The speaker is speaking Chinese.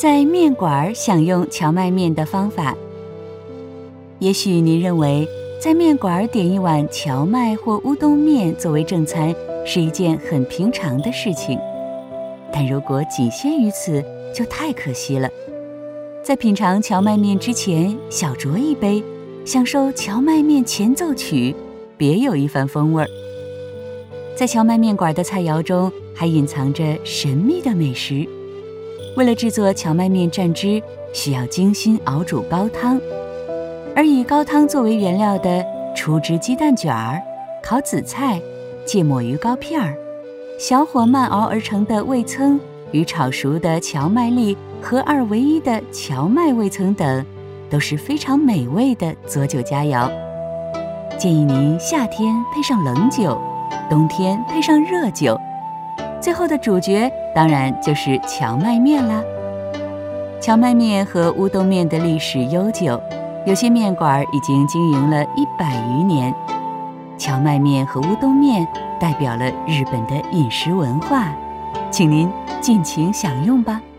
在面馆享用荞麦面的方法。也许您认为在面馆点一碗荞麦或乌冬面作为正餐是一件很平常的事情，但如果仅限于此就太可惜了。在品尝荞麦面之前，小酌一杯，享受荞麦面前奏曲，别有一番风味儿。在荞麦面馆的菜肴中还隐藏着神秘的美食。为了制作荞麦面蘸汁，需要精心熬煮高汤，而以高汤作为原料的出汁鸡蛋卷儿、烤紫菜、芥末鱼糕片儿、小火慢熬而成的味噌与炒熟的荞麦粒合二为一的荞麦味噌等，都是非常美味的佐酒佳肴。建议您夏天配上冷酒，冬天配上热酒，最后的主角当然就是荞麦面啦。荞麦面和乌冬面的历史悠久，有些面馆已经经营了100余年。荞麦面和乌冬面代表了日本的饮食文化，请您尽情享用吧。